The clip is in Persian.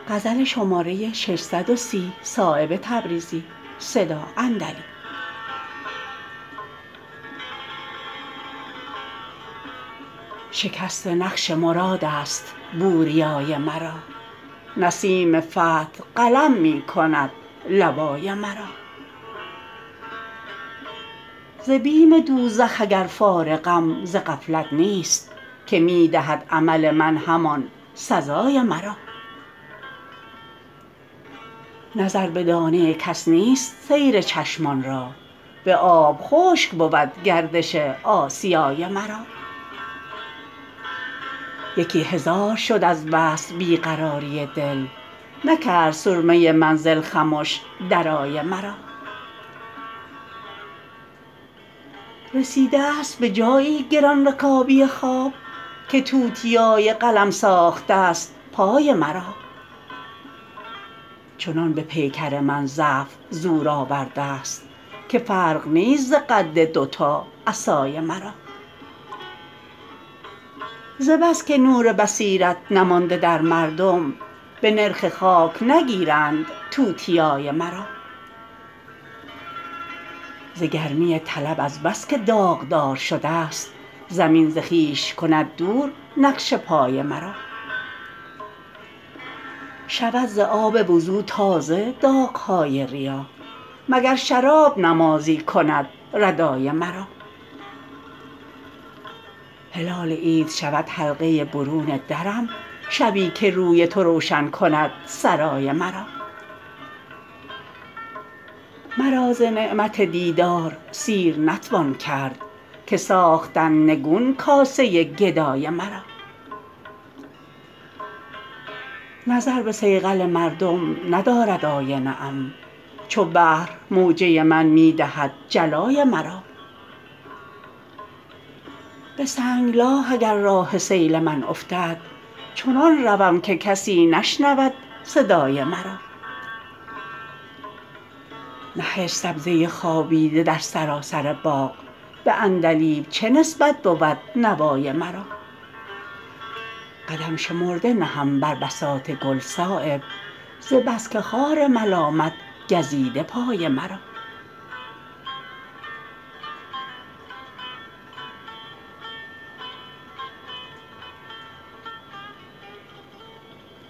شکست نقش مرادست بوریای مرا، نسیم فتح قلم می کند لوای مرا. ز بیم دوزخ اگر فارغم ز غفلت نیست که می دهد عمل من همان سزای مرا. نظر به دانه کس نیست سیر چشمان را، به آب خشک بود گردش آسیای مرا. یکی هزار شد از وصل بی قراری دل، نکرد سرمه منزل خمش درای مرا. رسیده است به جایی گران رکابی خواب که توتیای قلم ساخته است پای مرا. چنان به پیکر من ضعف زور آورده است که فرق نیست ز قد دوتا عصای مرا. ز بس که نور بصیرت نمانده در مردم، به نرخ خاک نگیرند توتیای مرا. ز گرمی طلب از بس که داغدار شده است، زمین ز خویش کند دور نقش پای مرا. شود ز آب وضو تازه داغ های ریا، مگر شراب نمازی کند ردای مرا. هلال عید شود حلقه برون درم شبی که روی تو روشن کند سرای مرا. مرا ز نعمت دیدار سیر نتوان کرد که ساختند نگون کاسه گدای مرا. نظر به صیقل مردم ندارد آینه ام، چو بحر موجه من می دهد جلای مرا. به سنگلاخ اگر راه سیل من افتد، چنان روم که کسی نشنود صدای مرا. نهشت سبزه خوابیده در سراسر باغ، به عندلیب چه نسبت بود نوای مرا. قدم شمرده نهم بر بساط گل صایب، ز بس که خار ملامت گزیده پای مرا.